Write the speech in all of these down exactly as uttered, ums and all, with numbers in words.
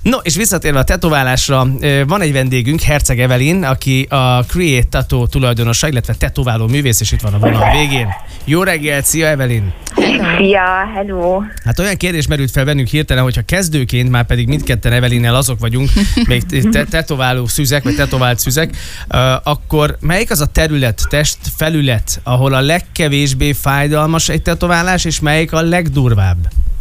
No, és visszatérve a tetoválásra, van egy vendégünk, Herceg Evelyn, aki a Create Tattoo tulajdonosa, illetve tetováló művész, és itt van a vonal végén. Jó reggelt, szia Evelyn! Szia, hello! Hát olyan kérdés merült fel bennünk hirtelen, hogyha kezdőként, már pedig mindketten Evelynnel azok vagyunk, még te- tetováló szüzek, vagy tetovált szüzek, uh, akkor melyik az a terület, testfelület, ahol a legkevésbé fájdalmas egy tetoválás, és melyik a legdurvább?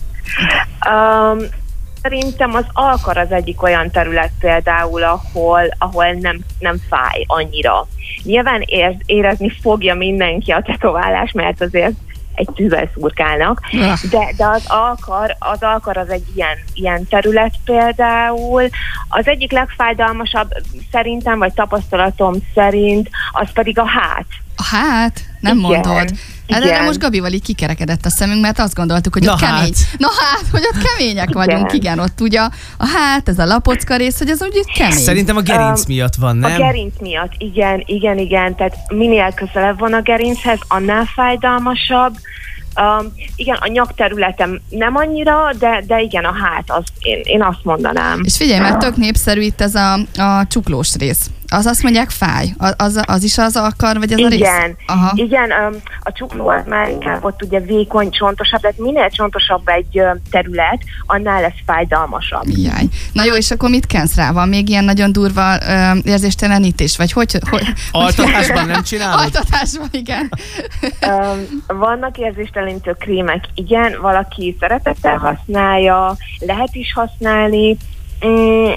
Um, szerintem az alkar az egyik olyan terület például, ahol, ahol nem, nem fáj annyira. Nyilván érz, érezni fogja mindenki a tetoválás, mert azért egy tűzzel szurkálnak, de, de az alkar, az alkar az egy ilyen, ilyen terület például. Az egyik legfájdalmasabb szerintem, vagy tapasztalatom szerint, az pedig a hát. A hát? Nem Igen. mondod. Igen. Erre most Gabival így kikerekedett a szemünk, mert azt gondoltuk, hogy Na ott hát. kemény. Na hát, hogy ott kemények vagyunk, igen, ott ugye a hát, ez a lapocka rész, hogy ez úgy kemény. Szerintem a gerinc Um, miatt van, nem? A gerinc miatt, igen, igen, igen, tehát minél közelebb van a gerinchez, annál fájdalmasabb. Um, igen, a nyakterületem nem annyira, de, de igen, a hát, az, én, én azt mondanám. És figyelj, mert tök népszerű itt ez a, a csuklós rész. Az azt mondják fáj. Az, az, az is az alkar, vagy ez a rész? Igen, Aha. igen, um, a csukló az már inkább ott ugye vékony, csontosabb, tehát minél csontosabb egy uh, terület, annál lesz fájdalmasabb. Jaj. Na jó, és akkor mit kensz rá? Van még ilyen nagyon durva ö, érzéstelenítés? Vagy hogy? hogy Altatásban nem csinálod? Altatásban, igen. Um, vannak érzéstelenítő krémek, igen, valaki szeretettel használja, lehet is használni, mm,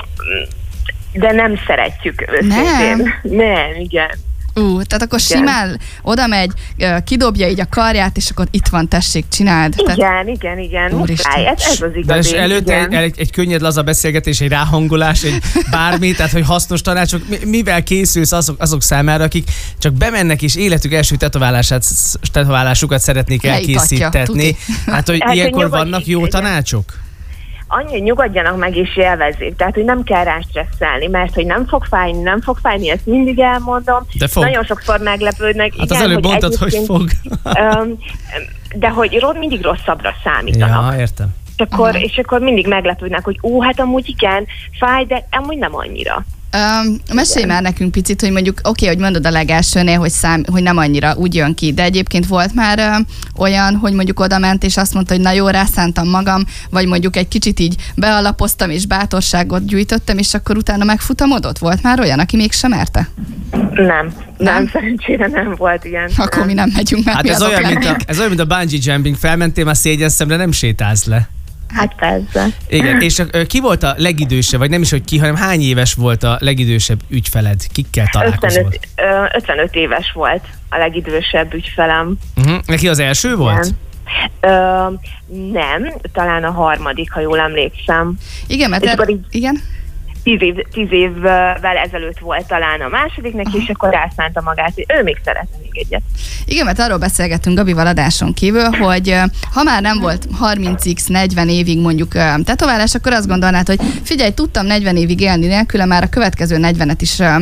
de nem szeretjük őszintén. Nem? Nem, igen. Ú, tehát akkor Igen. simán oda megy, ö, kidobja így a karját, és akkor itt van, tessék, csináld. Igen, Tehát, igen, igen, Úristen. muszáj, ez, ez az De igazi. és előtte igen. egy, egy, egy könnyed laza beszélgetés, egy ráhangolás, egy bármi, tehát hogy hasznos tanácsok, mi- mivel készülsz azok, azok számára, akik csak bemennek és életük első tetoválását, tetoválásukat szeretnék Leítatja, elkészítetni. tuti. Hát, hogy Hát, ilyenkor hogy nyugodj, vannak jó igen. tanácsok? Annyi, hogy nyugodjanak meg és élvezzék, tehát hogy nem kell rá stresszelni, mert hogy nem fog fájni, nem fog fájni, ezt mindig elmondom. De fog. Nagyon sokszor meglepődnek. Hát igen, az előbb mondtad, hogy egyébként, fog. öm, de hogy ro- mindig rosszabbra számítanak. Ja, értem. És akkor, Aha. és akkor mindig meglepődnek, hogy ó, hát amúgy igen, fáj, de amúgy nem annyira. Um, mesélj már nekünk picit, hogy mondjuk, oké, okay, hogy mondod a legelsőnél, hogy, szám, hogy nem annyira úgy jön ki, de egyébként volt már uh, olyan, hogy mondjuk oda ment, és azt mondta, hogy na jó, rászántam magam, vagy mondjuk egy kicsit így bealapoztam, és bátorságot gyűjtöttem, és akkor utána megfutamodott? Volt már olyan, aki mégsem merte? Nem, nem, Nem? szerencsére nem volt ilyen. Akkor nem. mi nem megyünk, mert Hát mi ez azok olyan, mint a, lennénk. ez olyan, mint a bungee jumping. Felmentél már szégyen szemre, nem sétálsz le. Hát persze. Igen, és ö, ki volt a legidősebb, vagy nem is, hogy ki, hanem hány éves volt a legidősebb ügyfeled? Kikkel találkozol? ötvenöt, ö, ötvenöt éves volt a legidősebb ügyfelem. Uh-huh. Neki az első volt? Nem. Ö, nem, talán a harmadik, ha jól emlékszem. Igen, mert És er- akkor így- igen? Tíz, év, tíz évvel ezelőtt volt talán a másodiknek, és akkor rászánta magát, hogy ő még szeretne még egyet. Igen, mert arról beszélgettünk Gabival adáson kívül, hogy ö, ha már nem volt harminc negyven évig mondjuk ö, tetoválás, akkor azt gondolnád, hogy figyelj, tudtam negyven évig élni nélküle, már a következő negyvenet is ö,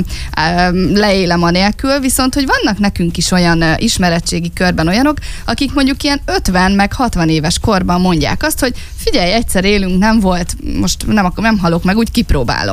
ö, leélem anélkül, viszont hogy vannak nekünk is olyan ö, ismeretségi körben olyanok, akik mondjuk ilyen ötven meg hatvan éves korban mondják azt, hogy figyelj, egyszer élünk, nem volt, most nem, akkor nem halok meg, úgy kipróbálom.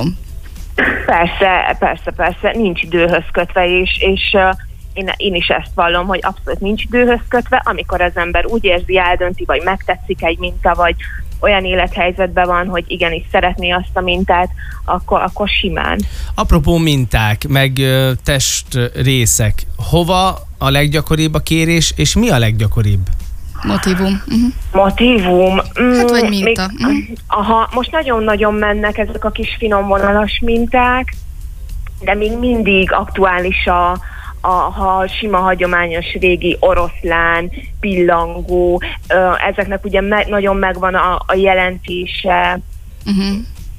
Persze, persze, persze, nincs időhöz kötve, és, és uh, én, én is ezt vallom, hogy abszolút nincs időhöz kötve, amikor az ember úgy érzi, eldönti, vagy megtetszik egy minta, vagy olyan élethelyzetben van, hogy igenis szeretné azt a mintát, akkor, akkor simán. Apropó minták, meg ö, testrészek, hova a leggyakoribb a kérés, és mi a leggyakoribb? Motívum. Uh-huh. Motívum. Mm, Hát vagy minta. Még, Mhm. aha, most nagyon-nagyon mennek ezek a kis finomvonalas minták, de még mindig aktuális a, a ha sima, hagyományos, régi oroszlán, pillangó, ö, ezeknek ugye me- nagyon megvan a, a jelentése, Uh-huh.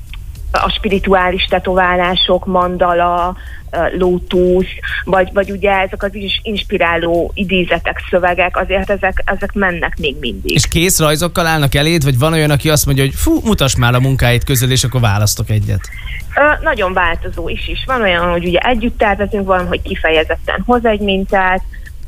a spirituális tetoválások, mandala, lótusz, vagy, vagy ugye ezek az is inspiráló idézetek, szövegek, azért ezek, ezek mennek még mindig. És kész rajzokkal állnak eléd, vagy van olyan, aki azt mondja, hogy fú, mutasd már a munkáit közül, és akkor választok egyet? Ö, nagyon változó is is. Van olyan, hogy ugye együtt tervezünk, van, hogy kifejezetten hoz egy mintát,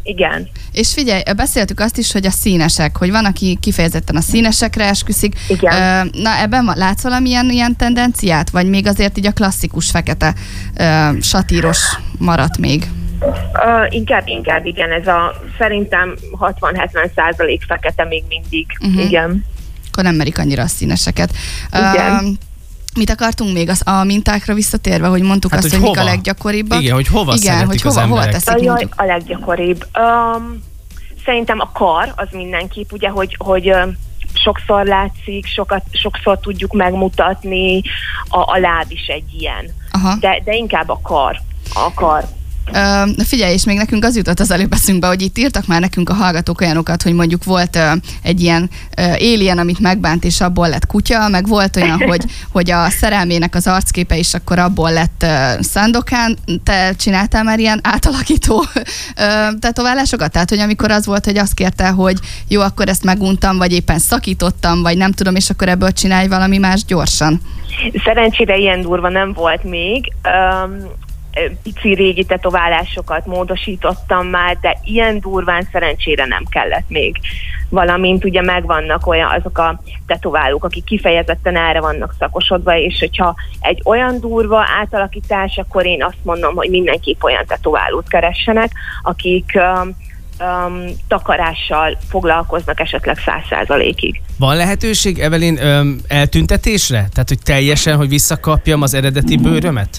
Igen. És figyelj, beszéltük azt is, hogy a színesek, hogy van, aki kifejezetten a színesekre esküszik. Igen. Na, ebben látsz valamilyen ilyen tendenciát? Vagy még azért így a klasszikus fekete satíros maradt még? Uh, inkább, inkább, igen. Ez a szerintem hatvan-hetven százalék fekete még mindig. Uh-huh. Igen. Akkor nem merik annyira a színeseket. Igen. Uh, Mit akartunk még az, a mintákra visszatérve, hogy mondtuk hát, azt, hogy, hogy mik a leggyakoribbak? Igen, hogy hova Igen, szeretik hogy az hova, emberek. hova teszik, Jaj, a leggyakoribb. Um, szerintem a kar az mindenképp, ugye, hogy, hogy um, sokszor látszik, sokat, sokszor tudjuk megmutatni, a, a láb is egy ilyen. Aha. De, de inkább a kar. A kar. Uh, figyelj, és még nekünk az jutott az előbb eszünkbe, hogy itt írtak már nekünk a hallgatók olyanokat, hogy mondjuk volt uh, egy ilyen uh, alien, amit megbánt, és abból lett kutya, meg volt olyan, hogy, hogy a szerelmének az arcképe is akkor abból lett uh, Sandokan. Te csináltál már ilyen átalakító uh, tetoválásokat? Tehát, hogy amikor az volt, hogy azt kérte, hogy jó, akkor ezt meguntam, vagy éppen szakítottam, vagy nem tudom, és akkor ebből csinálj valami más gyorsan. Szerencsére ilyen durva nem volt még. Um, pici régi tetoválásokat módosítottam már, de ilyen durván szerencsére nem kellett még. Valamint ugye megvannak olyan azok a tetoválók, akik kifejezetten erre vannak szakosodva, és hogyha egy olyan durva átalakítás, akkor én azt mondom, hogy mindenképp olyan tetoválót keressenek, akik um, um, takarással foglalkoznak esetleg száz százalékig. Van lehetőség, Evelyn, um, eltüntetésre? Tehát, hogy teljesen, hogy visszakapjam az eredeti bőrömet?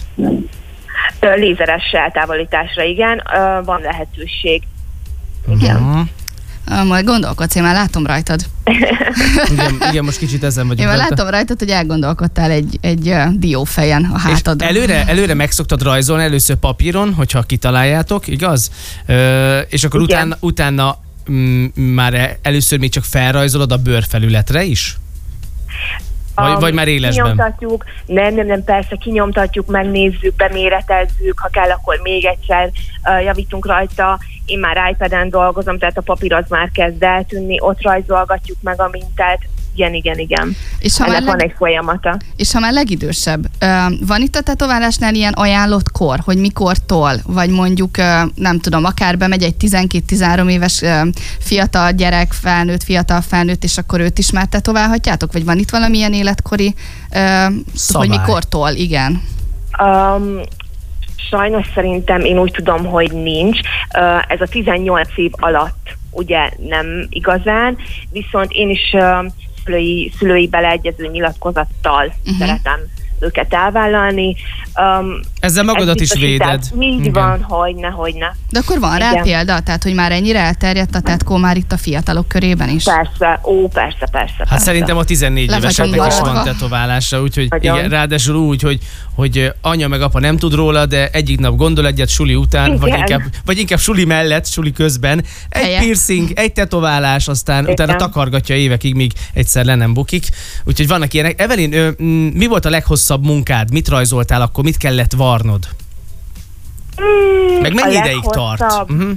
Lézeres eltávolításra, igen, van lehetőség. Igen. Uh-huh. Majd gondolkodsz, én már látom rajtad. igen, igen, most kicsit ezen vagyok. Én már látom rajtad, hogy elgondolkodtál egy, egy uh, diófejen a hátadon. Előre, előre meg szoktad rajzolni, először papíron, hogyha kitaláljátok, igaz? Ö, és akkor igen. utána, utána m- már először még csak felrajzolod a bőrfelületre is? Vagy, vagy már élesben? Kinyomtatjuk, nem, nem, nem, persze kinyomtatjuk, megnézzük, beméretezzük, ha kell, akkor még egyszer uh, javítunk rajta. Én már iPaden dolgozom, tehát a papír az már kezd eltűnni, ott rajzolgatjuk meg a mintát. Igen, igen, igen. És ha ennek leg... van egy folyamata. És ha már legidősebb, van itt a tetoválásnál ilyen ajánlott kor, hogy mikortól, vagy mondjuk, nem tudom, akár bemegy egy tizenkét-tizenhárom éves fiatal gyerek, felnőtt, fiatal felnőtt, és akkor őt is már tetoválhatjátok? Vagy van itt valamilyen életkori, hogy mikortól, igen? Um, sajnos szerintem én úgy tudom, hogy nincs. Ez a tizennyolc év alatt ugye nem igazán, viszont én is szülői, szülői beleegyező nyilatkozattal uh-huh. szeretem őket elvállalni. Um, Ezzel magadat is véded. Így igen. van, hogyne, hogyne. De akkor van igen. rá példa? Tehát, hogy már ennyire elterjedt a tetkó már itt a fiatalok körében is? Persze, ó, persze, persze. Hát persze. szerintem a tizennégy éveseknek is van tetoválása, úgyhogy igen, ráadásul úgy, hogy, hogy anya meg apa nem tud róla, de egyik nap gondol egyet suli után, vagy inkább, vagy inkább suli mellett, suli közben. Egy Helye. piercing, egy tetoválás, aztán igen. utána takargatja évekig, míg egyszer le nem bukik. Úgyhogy vannak ilyenek. Evelyn, mi volt a leghosszabb munkád? Mit rajzoltál akkor? Mit kellett varnod? Mm, meg mennyi ideig tart? Uh-huh. Um,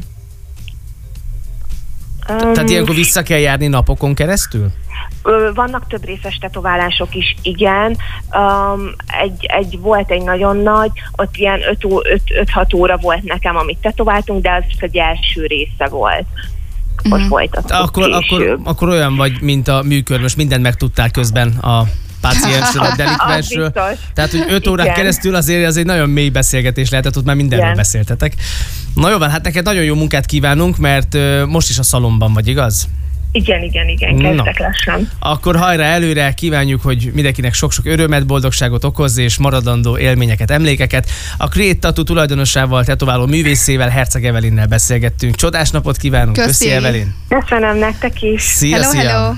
Tehát ilyenkor vissza kell járni napokon keresztül? Vannak több részes tetoválások is, igen. Um, egy, egy, volt egy nagyon nagy, ott ilyen öt-hat óra volt nekem, amit tetováltunk, de az egy első része volt. Akkor mm. folytattuk akkor, akkor, akkor olyan vagy, mint a műkörmös, mindent megtudtál közben a páciensről, a delikvensről. Tehát, hogy öt órák igen. keresztül azért az egy nagyon mély beszélgetés lehetett, ott már mindenről igen. beszéltetek. Na jó van, hát neked nagyon jó munkát kívánunk, mert uh, most is a szalomban vagy, igaz? Igen, igen, igen, kezdtek lassan. Akkor hajrá előre, kívánjuk, hogy mindenkinek sok-sok örömet, boldogságot okozz és maradandó élményeket, emlékeket. A Create Tattoo tulajdonosával, tetováló művészével, Herceg Evelynnel beszélgettünk. Csodás napot kívánunk, köszi, köszi Evelyn. Köszönöm nektek is. Szia, hello, szia. Hello.